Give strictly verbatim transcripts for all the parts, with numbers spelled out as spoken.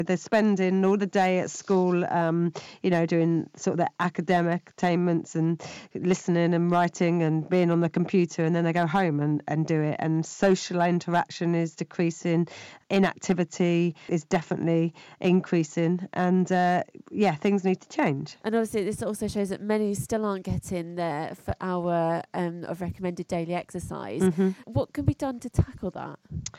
They're spending all the day at school, um, you know, doing sort of the academic attainments and listening and writing and being on the computer, and then they go home and, and do it. And social interaction is decreasing, inactivity is definitely increasing, and uh, yeah, things need to change. And obviously this also shows that many still aren't getting their for hour um, of recommended daily exercise. Mm-hmm. What can be done to tackle that?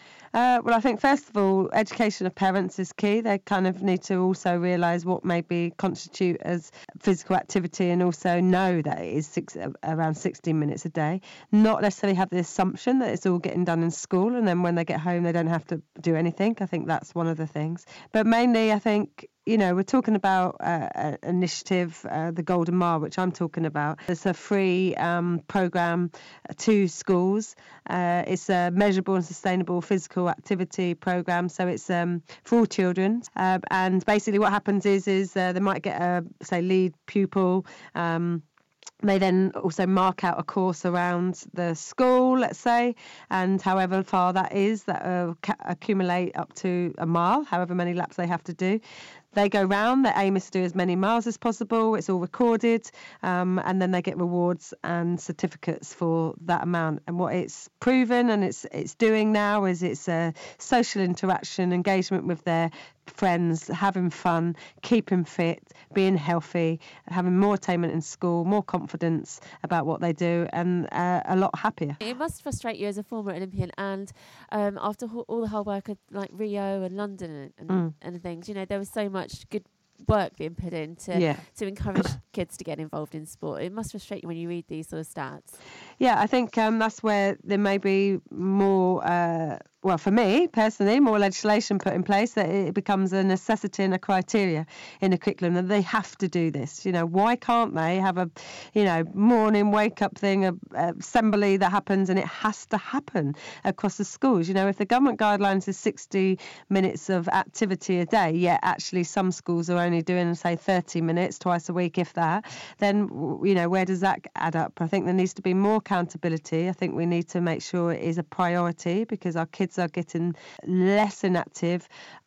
Uh, well, I think first of all, education of parents is key. They kind of need to also realise what maybe constitute as physical activity, and also know that it is six, around sixteen minutes a day. Not necessarily have the assumption that it's all getting done in school, and then when they get home they don't have to do anything. I think that's one of the things. But mainly, I think, you know, we're talking about uh, an initiative, uh, the Golden Mile, which I'm talking about. It's a free um, programme to schools. Uh, it's a measurable and sustainable physical activity programme, so it's um, for all children. Uh, and basically what happens is, is uh, they might get a, say, lead pupil. Um, They then also mark out a course around the school, let's say, and however far that is, that uh, ca- accumulate up to a mile, however many laps they have to do. They go round, their aim is to do as many miles as possible, it's all recorded, um, and then they get rewards and certificates for that amount. And what it's proven and it's it's doing now is it's a social interaction, engagement with their friends, having fun, keeping fit, being healthy, having more attainment in school, more confidence about what they do, and uh, a lot happier. It must frustrate you as a former Olympian, and um, after all the hard work of like Rio and London and, mm. and things, you know, there was so much good work being put in to, yeah. to encourage kids to get involved in sport. It must frustrate you when you read these sort of stats. Yeah, I think um, that's where there may be more, uh, well, for me personally, more legislation put in place, that it becomes a necessity and a criteria in the curriculum that they have to do this. You know, why can't they have a, you know, morning wake-up thing, a, a assembly that happens, and it has to happen across the schools? You know, if the government guidelines is sixty minutes of activity a day, yet actually some schools are only doing, say, thirty minutes twice a week, if that, then, you know, where does that add up? I think there needs to be more accountability. I think we need to make sure it is a priority, because our kids are getting less inactive,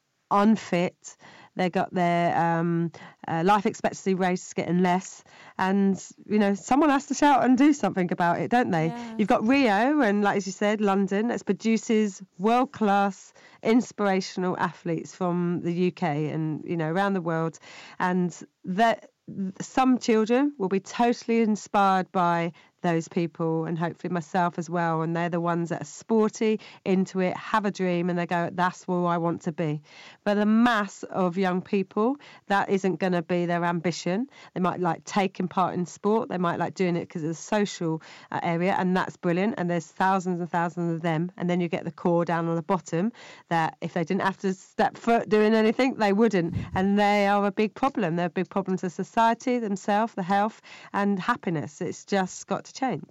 unfit. They got their um, uh, life expectancy rate is getting less, and you know, someone has to shout and do something about it, don't they? Yeah. You've got Rio and, like as you said, London, that produces world class, inspirational athletes from the U K and, you know, around the world, and that some children will be totally inspired by those people, and hopefully myself as well, and they're the ones that are sporty, into it, have a dream, and they go, that's where I want to be. But the mass of young people, that isn't going to be their ambition. They might like taking part in sport, they might like doing it because it's a social uh, area, and that's brilliant, and there's thousands and thousands of them. And then you get the core down on the bottom, that if they didn't have to step foot doing anything, they wouldn't, and they are a big problem. They're a big problem to society, themselves, the health and happiness. It's just got to change.